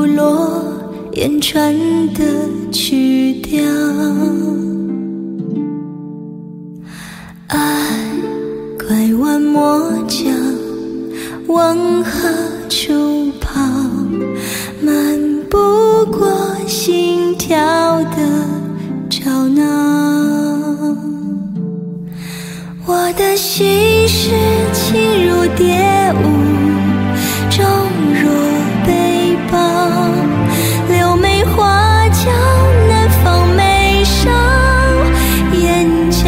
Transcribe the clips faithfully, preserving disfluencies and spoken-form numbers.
如落言传的曲调。爱拐弯抹角，往何处跑？漫不过心跳的吵闹。我的心事轻如蝶舞，重若背包，柳眉花娇，难放眉梢眼角。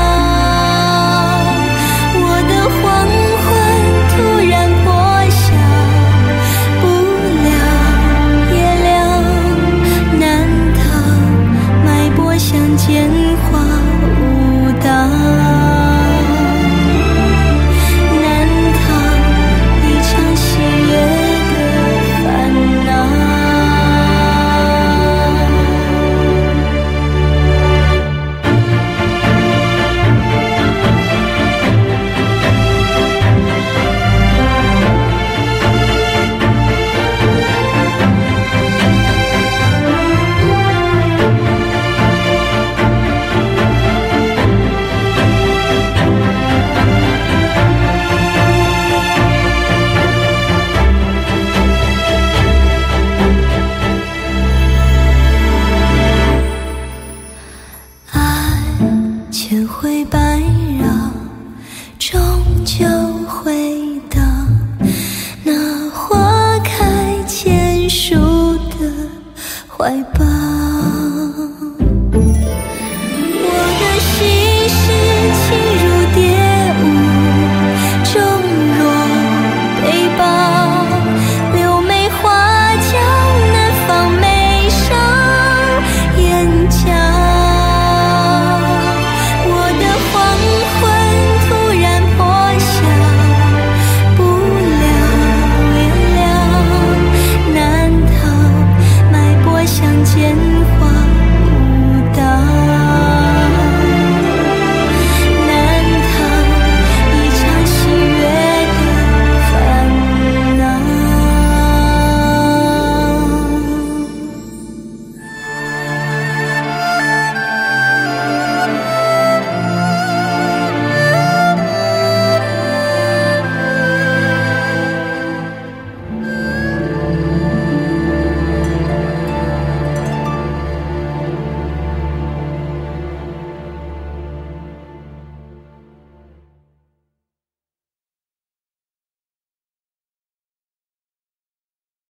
我的黄昏突然破晓，不了也了，难逃脉搏相间花舞蹈。千回百绕，终究回到那花开千树的怀抱。